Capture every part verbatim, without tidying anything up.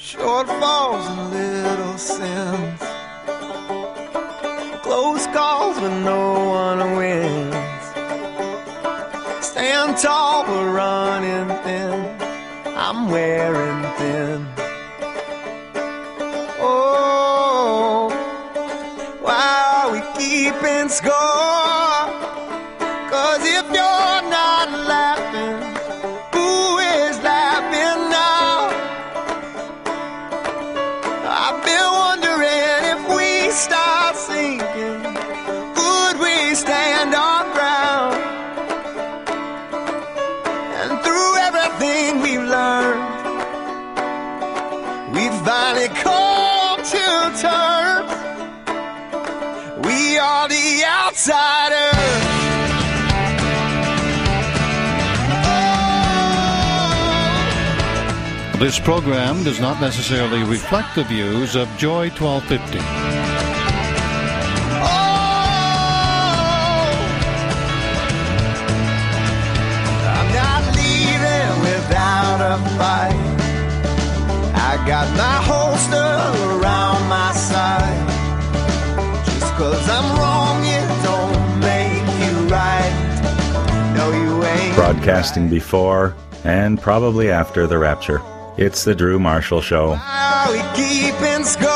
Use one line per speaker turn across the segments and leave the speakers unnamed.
Shortfalls and little sins, close calls when no one wins. Stand tall but running thin, I'm wearing thin. Oh, why are we keeping score? 'Cause if you're not laughing, who is laughing now? I've been wondering if we start sinking, would we stand our ground? And through everything we've learned, we finally come to terms. We are the outsiders.
This program does not necessarily reflect the views of Joy twelve fifty.
Oh, I'm not leaving without a fight. I got my holster around my side. Just 'cause I'm wrong, it don't make you right. No, you ain't.
Broadcasting before and probably after the rapture. It's the Drew Marshall Show.
Why are we keeping score?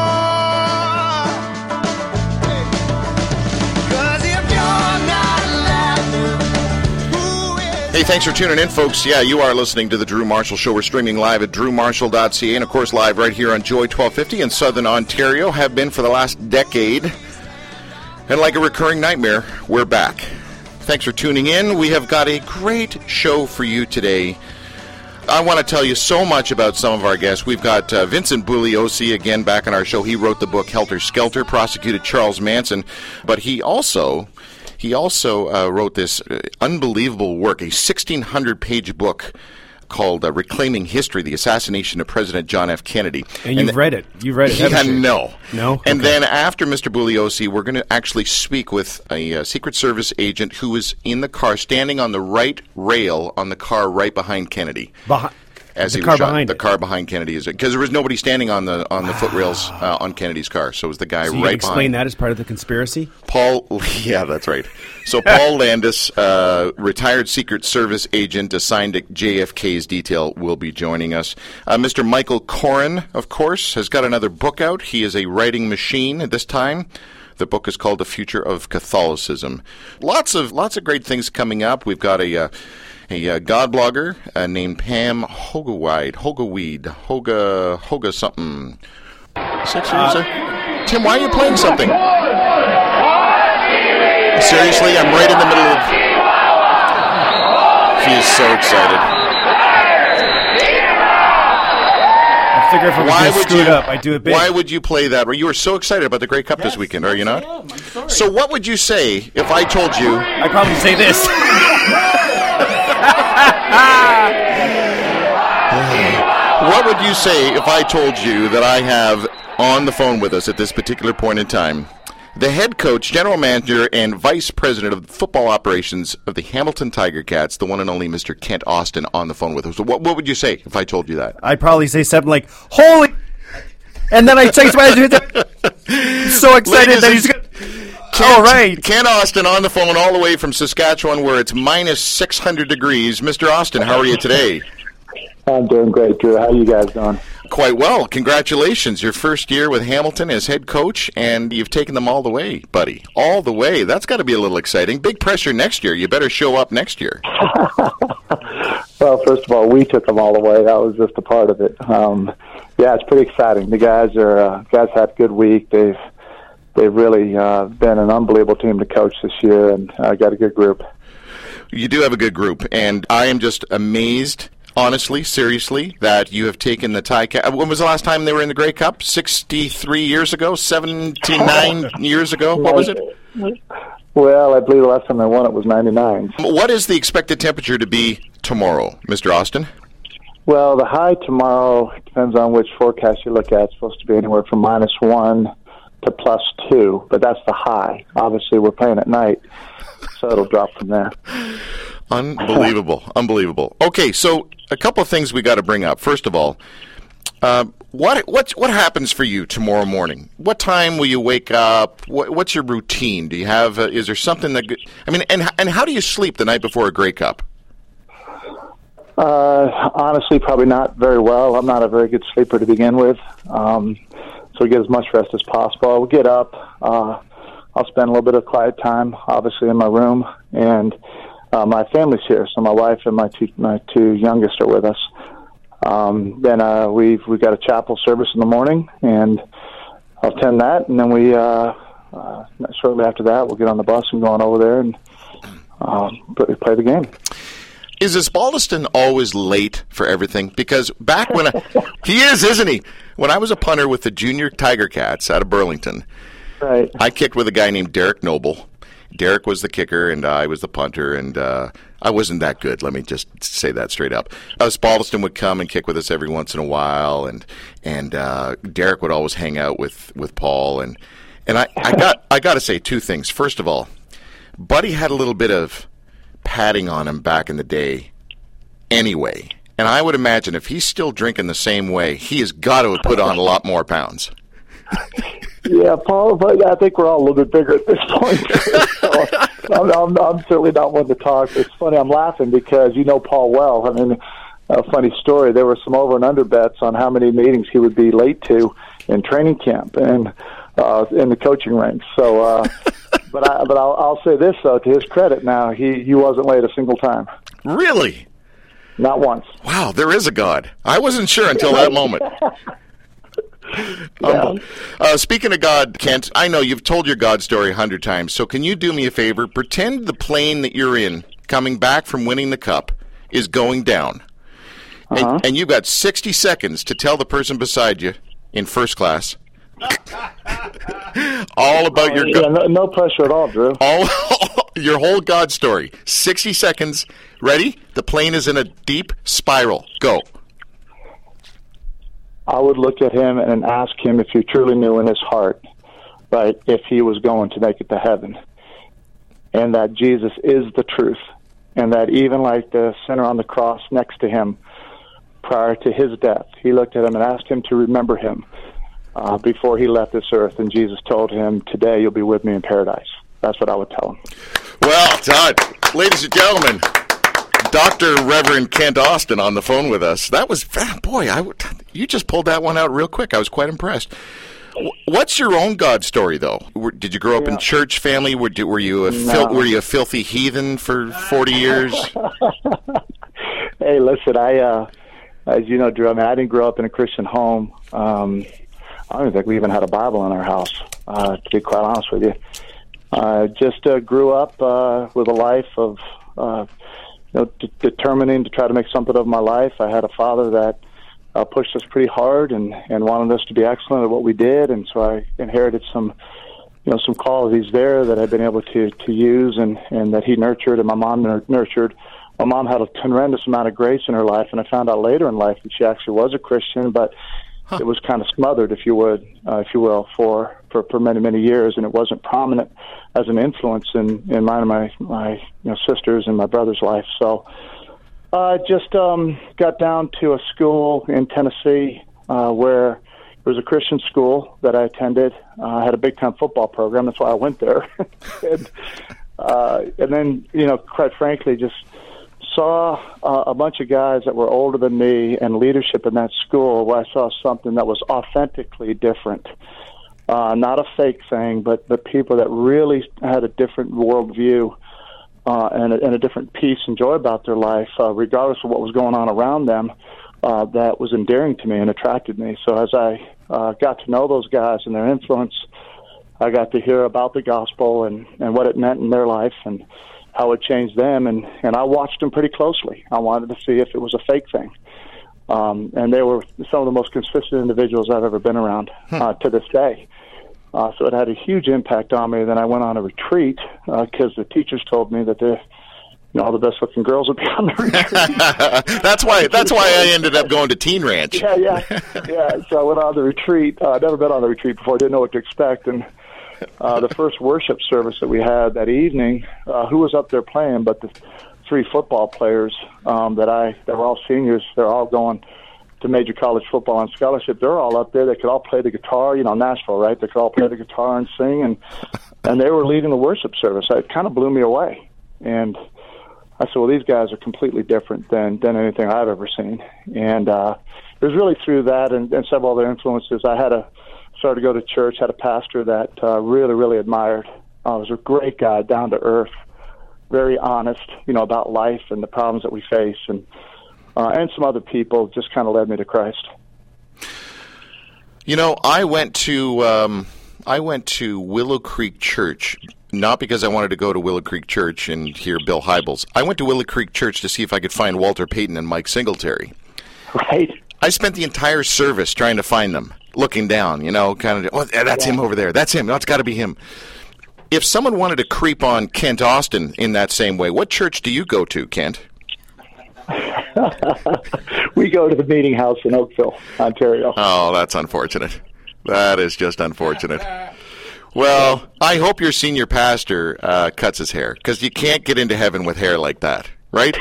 'Cause if you're not laughing, who is...
Hey, thanks for tuning in, folks. Yeah, you are listening to the Drew Marshall Show. We're streaming live at drew marshall dot c a and, of course, live right here on Joy twelve fifty in Southern Ontario. Have been for the last decade. And like a recurring nightmare, we're back. Thanks for tuning in. We have got a great show for you today. I want to tell you so much about some of our guests. We've got uh, Vincent Bugliosi again back on our show. He wrote the book Helter Skelter, prosecuted Charles Manson, but he also he also uh, wrote this uh, unbelievable work, a sixteen hundred page book called uh, Reclaiming History, the Assassination of President John F. Kennedy.
And you've and, read it. You've read it, haven't
yeah,
you?
No.
No?
And
okay.
then after Mister Bugliosi, we're going to actually speak with a uh, Secret Service agent who was in the car, standing on the right rail on the car right behind Kennedy.
Behind
As
the
he
car
was shot.
behind
The
it.
car behind Kennedy. is Because there was nobody standing on the on the
Wow.
footrails uh, on Kennedy's car. So it was the guy
So you
right
can explain
behind.
that as part of the conspiracy?
Paul, yeah, that's right. So Paul Landis, uh, retired Secret Service agent assigned to J F K's detail, will be joining us. Uh, Mister Michael Koren, of course, has got another book out. He is a writing machine at this time. The book is called The Future of Catholicism. Lots of lots of great things coming up. We've got a... Uh, A uh, God blogger uh, named Pam Hogaweed, Hogaweed, Hoga, Hoga something. Six years, uh, Tim, why are you playing something? Seriously, I'm right in the middle of... He is so excited.
I figure if I was
Why
going to
would
screw
you,
it up, I'd do it big.
Why would you play that? You were so excited about the Grey Cup
Yes,
this weekend, are you not?
I am. I'm sorry.
So what would you say if I told you...
I'd probably say this.
What would you say if I told you that I have on the phone with us at this particular point in time the head coach, general manager, and vice president of football operations of the Hamilton Tiger Cats, the one and only Mister Kent Austin, on the phone with us? So what, what would you say if I told you that?
I'd probably say something like, holy... And then I'd say, I'm so excited that he's going to... All right.
Kent Austin on the phone all the way from Saskatchewan where it's minus six hundred degrees. Mister Austin, how are you today?
I'm doing great, Drew. How are you guys doing?
Quite well. Congratulations. Your first year with Hamilton as head coach, and you've taken them all the way, buddy. All the way. That's got to be a little exciting. Big pressure next year. You better show up next year.
Well, first of all, we took them all the way. That was just a part of it. Um, yeah, it's pretty exciting. The guys are uh, guys had a good week. They've they've really uh, been an unbelievable team to coach this year, and uh, got a good group.
You do have a good group, and I am just amazed. Honestly, seriously, that you have taken the Tie Cats. When was the last time they were in the Grey Cup? sixty-three years ago? seventy-nine years ago? What was it?
Well, I believe the last time they won it was ninety-nine.
What is the expected temperature to be tomorrow, Mister Austin?
Well, the high tomorrow depends on which forecast you look at. It's supposed to be anywhere from minus one to plus two, but that's the high. Obviously, we're playing at night, so it'll drop from there.
Unbelievable. Unbelievable. Okay, so a couple of things we got to bring up. First of all, Uh, what what what happens for you tomorrow morning? What time will you wake up? What, what's your routine? Do you have? Uh, is there something that? I mean, and and how do you sleep the night before a Grey Cup?
Uh, honestly, probably not very well. I'm not a very good sleeper to begin with, um, so we get as much rest as possible. We'll get up. Uh, I'll spend a little bit of quiet time, obviously, in my room, and uh, my family's here, so my wife and my two my two youngest are with us. Um, then uh, we've we've got a chapel service in the morning, and I'll attend that, and then we uh, uh, shortly after that we'll get on the bus and go on over there and um, play the game.
Is Osbaldiston always late for everything? Because back when I, he is, isn't he? When I was a punter with the Junior Tiger Cats out of Burlington,
right.
I kicked with a guy named Derek Noble. Derek was the kicker, and I was the punter, and uh, I wasn't that good. Let me just say that straight up. Osbaldiston would come and kick with us every once in a while, and and uh, Derek would always hang out with, with Paul, and and I, I got I got to say two things. First of all, Buddy had a little bit of padding on him back in the day, anyway, and I would imagine if he's still drinking the same way, he has got to have put on a lot more pounds.
Yeah, Paul, but I think we're all a little bit bigger at this point. So I'm, I'm, I'm certainly not one to talk. It's funny, I'm laughing because you know Paul well. I mean, a funny story, there were some over and under bets on how many meetings he would be late to in training camp and uh, in the coaching ranks. So, uh, but I, but I'll, I'll say this, though, to his credit now, he, he wasn't late a single time.
Really?
Not once.
Wow, there is a God. I wasn't sure until that moment.
Yeah.
Um, uh, speaking of God, Kent, I know you've told your God story a hundred times, so can you do me a favor? Pretend the plane that you're in, coming back from winning the cup, is going down.
Uh-huh.
And, and you've got sixty seconds to tell the person beside you in first class all about your
yeah,
God.
no, no pressure at all, Drew.
All your whole God story. sixty seconds. Ready? The plane is in a deep spiral. Go.
I would look at him and ask him if he truly knew in his heart, right, if he was going to make it to heaven, and that Jesus is the truth, and that even like the sinner on the cross next to him prior to his death, he looked at him and asked him to remember him uh, before he left this earth, and Jesus told him, today you'll be with me in paradise. That's what I would tell him.
Well done. Ladies and gentlemen, Doctor Reverend Kent Austin on the phone with us. That was, boy, I, you just pulled that one out real quick. I was quite impressed. What's your own God story, though? Did you grow up
yeah.
in church family? Were, were you a
no.
fil- were you a filthy heathen for forty years?
Hey, listen, I, uh, as you know, Drew, I mean, I didn't grow up in a Christian home. Um, I don't think we even had a Bible in our house, uh, to be quite honest with you. I uh, just uh, grew up uh, with a life of uh, you know, d- determining to try to make something of my life. I had a father that uh, pushed us pretty hard and, and wanted us to be excellent at what we did, and so I inherited some, you know, some qualities there that I've been able to, to use and, and that he nurtured and my mom nur- nurtured. My mom had a tremendous amount of grace in her life, and I found out later in life that she actually was a Christian, but huh. it was kind of smothered, if you would, uh, if you will, for, for, for many, many years, and it wasn't prominent as an influence in, in mine and my, my you know, sisters and my brother's life. So I uh, just um, got down to a school in Tennessee uh, where it was a Christian school that I attended. Uh, I had a big-time football program. That's why I went there. and, uh, and then, you know, quite frankly, just saw uh, a bunch of guys that were older than me and leadership in that school where I saw something that was authentically different. Uh, not a fake thing, but, but people that really had a different worldview uh, and, a, and a different peace and joy about their life, uh, regardless of what was going on around them, uh, that was endearing to me and attracted me. So as I uh, got to know those guys and their influence, I got to hear about the gospel and, and what it meant in their life and how it changed them, and, and I watched them pretty closely. I wanted to see if it was a fake thing. Um, and they were some of the most consistent individuals I've ever been around uh, to this day. Uh, so it had a huge impact on me. Then I went on a retreat because uh, the teachers told me that the, you know, all the best-looking girls would be on the retreat.
that's why. That's why I ended up going to Teen Ranch.
Yeah, yeah, yeah. So I went on the retreat. Uh, I'd never been on the retreat before. I didn't know what to expect. And uh, the first worship service that we had that evening, uh, who was up there playing? But the three football players um, that I that were all seniors. They're all going to major college football on scholarship. They're all up there. They could all play the guitar, you know, Nashville, right? They could all play the guitar and sing, and and they were leading the worship service. It kind of blew me away. And I said, well, these guys are completely different than, than anything I've ever seen. And uh, it was really through that and, and several other influences. I had a started to go to church, had a pastor that uh, really, really admired. Uh, was a great guy, down to earth, very honest, you know, about life and the problems that we face. And uh, and some other people just kind of led me to Christ.
You know, I went to um, I went to Willow Creek Church. Not because I wanted to go to Willow Creek Church and hear Bill Hybels. I went to Willow Creek Church to see if I could find Walter Payton and Mike Singletary.
Right.
I spent the entire service trying to find them, looking down, you know, kind of, oh, that's yeah. him over there. That's him. That's got to be him. If someone wanted to creep on Kent Austin in that same way, what church do you go to, Kent?
We go to the Meeting House in Oakville, Ontario.
Oh, that's unfortunate. That is just unfortunate. Well, I hope your senior pastor uh, cuts his hair, because you can't get into heaven with hair like that, right?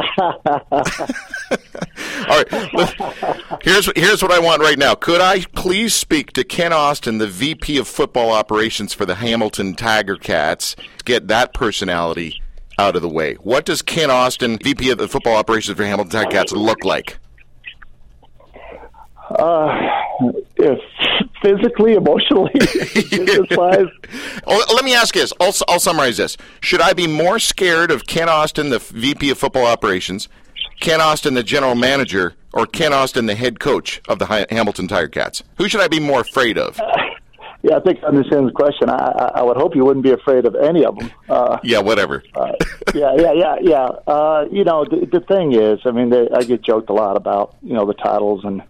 All right. Here's here's what I want right now. Could I please speak to Ken Austin, the V P of Football Operations for the Hamilton Tiger Cats? Get that personality out of the way. What does Ken Austin, V P of the Football Operations for Hamilton Tiger Cats, look like?
Uh, if physically, emotionally, business-wise.
Oh, let me ask you this. I'll, I'll summarize this. Should I be more scared of Ken Austin, the V P of Football Operations, Ken Austin, the general manager, or Ken Austin, the head coach of the Hamilton Tiger Cats? Who should I be more afraid of?
Uh, yeah, I think I understand the question. I, I, I would hope you wouldn't be afraid of any of them. Uh,
yeah, whatever.
uh, yeah, yeah, yeah, yeah. Uh, you know, the, the thing is, I mean, they, I get joked a lot about, you know, the titles and,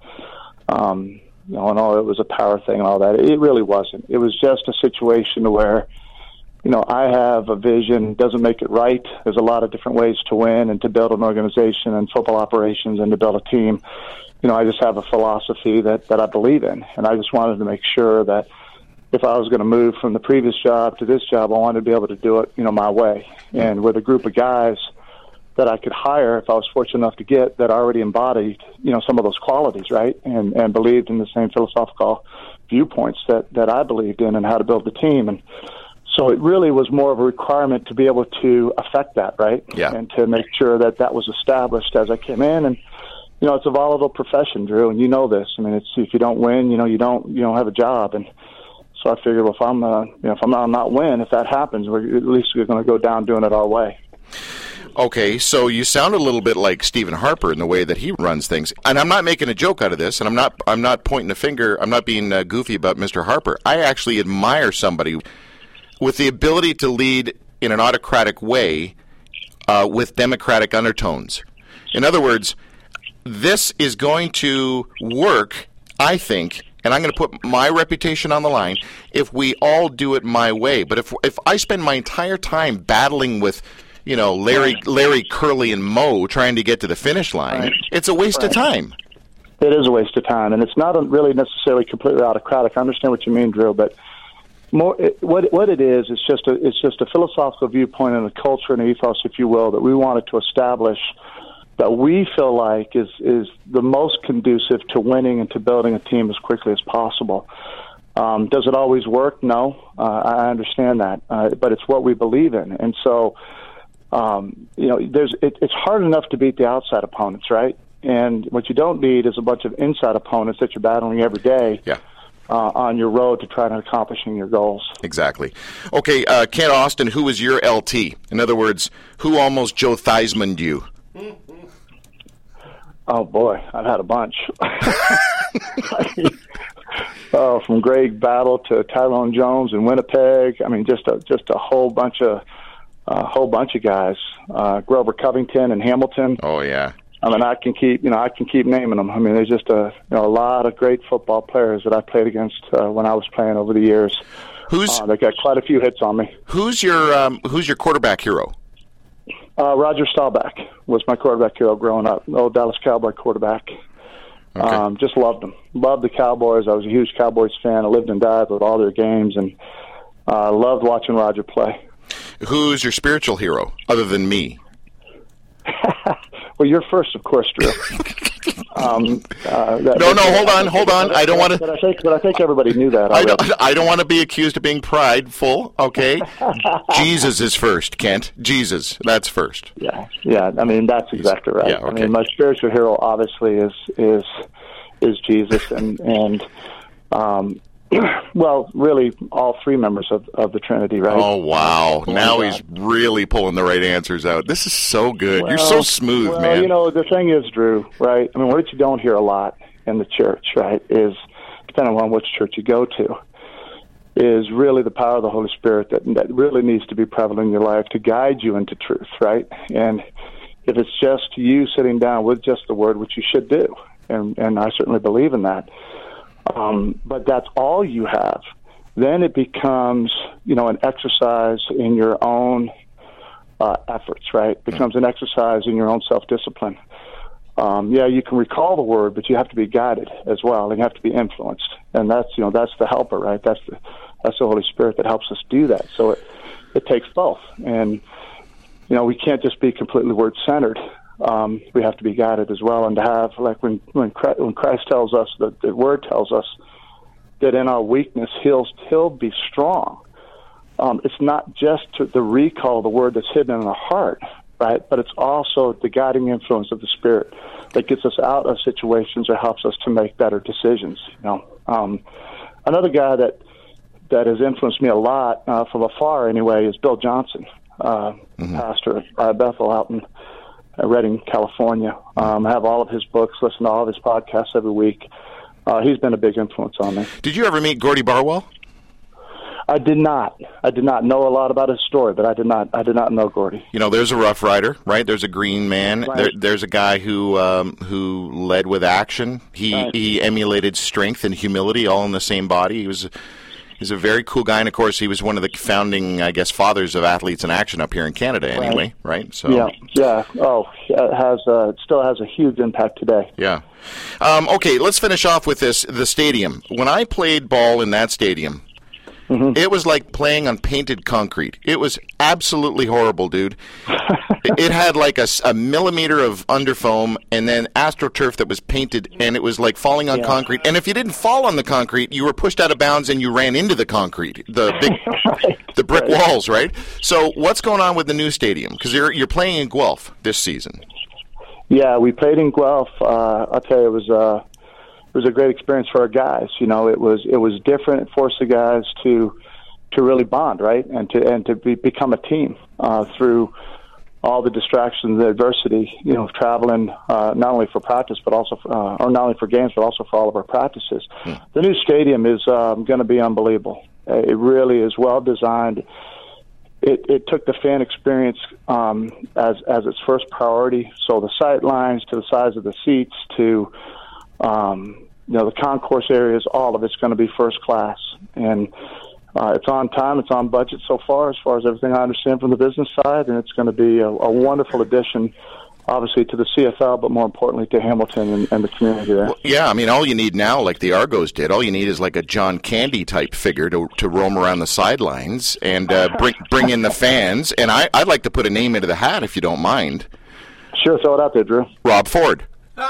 um, you know, and all, it was a power thing and all that. It really wasn't. It was just a situation where, you know, I have a vision, doesn't make it right. There's a lot of different ways to win and to build an organization and football operations and to build a team. You know, I just have a philosophy that, that I believe in, and I just wanted to make sure that if I was going to move from the previous job to this job, I wanted to be able to do it, you know, my way. And with a group of guys that I could hire, if I was fortunate enough to get, that already embodied, you know, some of those qualities, right, and and believed in the same philosophical viewpoints that, that I believed in and how to build the team. And so it really was more of a requirement to be able to affect that, right,
yeah.
and to make sure that that was established as I came in. And, you know, it's a volatile profession, Drew, and you know this. I mean, it's if you don't win, you know, you don't you don't have a job. And so I figured, well, if I'm, uh, you know, if I'm not, not win, if that happens, we're at least we're going to go down doing it our way.
Okay, so you sound a little bit like Stephen Harper in the way that he runs things, and I'm not making a joke out of this, and I'm not I'm not pointing a finger. I'm not being uh, goofy about Mister Harper. I actually admire somebody with the ability to lead in an autocratic way uh, with democratic undertones. In other words, this is going to work, I think. And I'm going to put my reputation on the line if we all do it my way. But if if I spend my entire time battling with, you know, Larry, Larry, Curly, and Mo trying to get to the finish line, right. It's a waste right. of time.
It is a waste of time, and it's not really necessarily completely autocratic. I understand what you mean, Drew, but more it, what what it is, it's just a it's just a philosophical viewpoint and a culture and an ethos, if you will, that we wanted to establish that we feel like is is the most conducive to winning and to building a team as quickly as possible. Um, does it always work? No, uh, I understand that, uh, but it's what we believe in, and so um, you know, there's it, it's hard enough to beat the outside opponents, right? And what you don't need is a bunch of inside opponents that you're battling every day.
Yeah.
Uh, on your road to try to accomplishing your goals.
Exactly. Okay, uh, Ken Austin, who was your L T? In other words, who almost Joe Theismanned you?
Oh, boy, I've had a bunch. I mean, uh, from Greg Battle to Tyrone Jones in Winnipeg. I mean, just a, just a whole bunch of a whole bunch of guys. Uh, Grover Covington in Hamilton.
Oh, yeah.
I mean, I can keep, you know, I can keep naming them. I mean, there's just a, you know, a lot of great football players that I played against uh, when I was playing over the years.
Who's
uh, they got quite a few hits on me.
Who's your um, Who's your quarterback hero?
Uh, Roger Staubach was my quarterback hero growing up. Old Dallas Cowboy quarterback.
Okay.
Um, just loved them. Loved the Cowboys. I was a huge Cowboys fan. I lived and died with all their games, and uh, loved watching Roger play.
Who's your spiritual hero, other than me?
Well, you're first, of course, Drew. Um, uh, that,
no, no, hold on, hold on. I don't want to.
But I think, but I think everybody knew that.
I don't. I don't want to be accused of being prideful. Okay, Jesus is first, Kent. Jesus, that's first.
Yeah, yeah. I mean, that's exactly right.
Yeah, okay.
I mean, my spiritual hero obviously is is is Jesus, and and um, well, really, all three members of, of the Trinity, right?
Oh wow!
Oh,
now
God.
he's really pulling the right answers out. This is so good.
Well,
You're so smooth,
well,
man.
You know, the thing is, Drew, right? I mean, what you don't hear a lot in the church, right, is depending on which church you go to, is really the power of the Holy Spirit that that really needs to be prevalent in your life to guide you into truth, right? And if it's just you sitting down with just the Word, which you should do, and and I certainly believe in that. Um, but that's all you have. Then it becomes, you know, an exercise in your own uh, efforts, right? It becomes an exercise in your own self-discipline. Um, yeah, you can recall the word, but you have to be guided as well, and you have to be influenced. And that's, you know, that's the helper, right? That's the that's the Holy Spirit that helps us do that. So it it takes both, and you know, we can't just be completely word-centered. Um, we have to be guided as well, and to have, like when when Christ, when Christ tells us, that the Word tells us that in our weakness He'll He'll be strong. Um, it's not just to the recall of the Word that's hidden in our heart, right? But it's also the guiding influence of the Spirit that gets us out of situations or helps us to make better decisions. You know, um, another guy that that has influenced me a lot uh, from afar, anyway, is Bill Johnson, uh, mm-hmm. pastor at Bethel out in Redding, California. Um, I have all of his books, listen to all of his podcasts every week. Uh, he's been a big influence on me.
Did you ever meet Gordy Barwell?
I did not. I did not know a lot about his story, but I did not. I did not know Gordy.
You know, there's a Rough Rider, right? There's a Green Man.
Right.
There, there's a guy who um, who led with action. He
Right.
he emulated strength and humility all in the same body. He was. He's a very cool guy, and of course, he was one of the founding, I guess, fathers of Athletes in Action up here in Canada. Anyway, right? right? So
yeah, yeah. Oh, it has uh, it still has a huge impact today.
Yeah. Um, okay, let's finish off with this. The stadium. When I played ball in that stadium, mm-hmm. it was like playing on painted concrete. It was absolutely horrible, dude. It had like a, a millimeter of underfoam and then AstroTurf that was painted, and it was like falling on
yeah.
concrete. And if you didn't fall on the concrete, you were pushed out of bounds and you ran into the concrete, the big,
right.
the brick
right.
walls, right? So what's going on with the new stadium? Because you're you're playing in Guelph this season.
Yeah, we played in Guelph. Uh, I'll tell you, it was uh, it was a great experience for our guys. You know, it was it was different. It forced the guys to to really bond, right, and to and to be, become a team uh, through all the distractions, the adversity, you know, traveling uh, not only for practice, but also, for, uh, or not only for games, but also for all of our practices. Hmm. The new stadium is um, going to be unbelievable. Uh, it really is well designed. It, it took the fan experience um, as as its first priority. So the sight lines, to the size of the seats, to um, you know, the concourse areas, all of it's going to be first class. And Uh, it's on time. It's on budget so far, as far as everything I understand from the business side, and it's going to be a, a wonderful addition, obviously, to the C F L, but more importantly to Hamilton and, and the community there.
Well, yeah, I mean, all you need now, like the Argos did, all you need is like a John Candy type figure to to roam around the sidelines and uh, bring bring in the fans. And I, I'd like to put a name into the hat, if you don't mind.
Sure, throw it out there, Drew.
Rob Ford.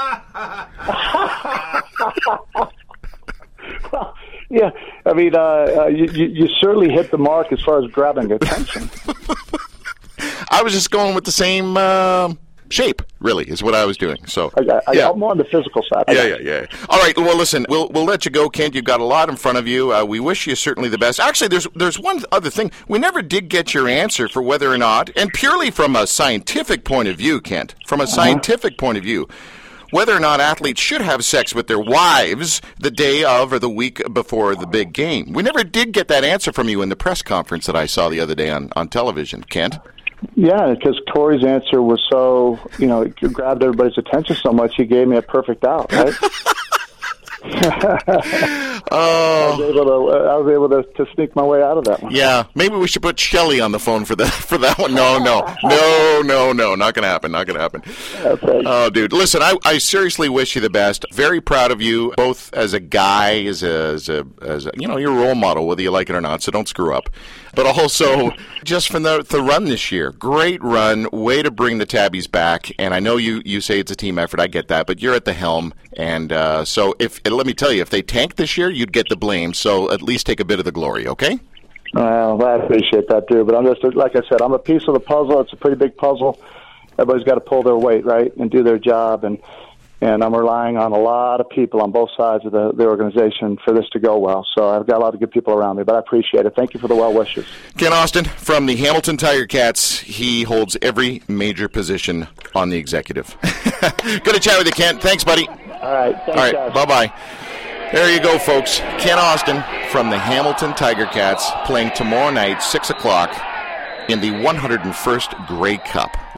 Well, yeah, I mean, uh, uh, you, you, you certainly hit the mark as far as grabbing attention.
I was just going with the same uh, shape, really, is what I was doing. So,
I, I,
yeah.
I'm more on the physical side.
Yeah, yeah, yeah. All right, well, listen, we'll we'll let you go, Kent. You've got a lot in front of you. Uh, we wish you certainly the best. Actually, there's there's one other thing. We never did get your answer for whether or not, and purely from a scientific point of view, Kent, from a scientific uh-huh. point of view, whether or not athletes should have sex with their wives the day of or the week before the big game. We never did get that answer from you in the press conference that I saw the other day on, on television, Kent.
Yeah, because Corey's answer was so, you know, it grabbed everybody's attention so much, he gave me a perfect out, right?
Oh,
I was able to. I was able to, to sneak my way out of that one.
yeah. Maybe we should put Shelley on the phone for that for that one. No, no, no, no, no. Not gonna happen. Not gonna happen.
Okay.
Oh, dude. Listen, I, I seriously wish you the best. Very proud of you, both as a guy, as a, as a, as a, you know, you're a role model, whether you like it or not. So don't screw up. But also, just from the the run this year, great run. Way to bring the Tabbies back. And I know you you say it's a team effort. I get that, but you're at the helm. And uh, so, if and let me tell you, if they tanked this year, you'd get the blame. So at least take a bit of the glory, okay?
Well, I appreciate that, too. But I'm just, like I said, I'm a piece of the puzzle. It's a pretty big puzzle. Everybody's got to pull their weight, right, and do their job. And and I'm relying on a lot of people on both sides of the, the organization for this to go well. So I've got a lot of good people around me, but I appreciate it. Thank you for the well wishes.
Ken Austin from the Hamilton Tiger Cats. He holds every major position on the executive. Good to chat with you, Ken. Thanks, buddy.
All right. Thanks,
All right.
guys.
Bye-bye. There you go, folks. Ken Austin from the Hamilton Tiger Cats playing tomorrow night, six o'clock, in the one hundred first Grey Cup.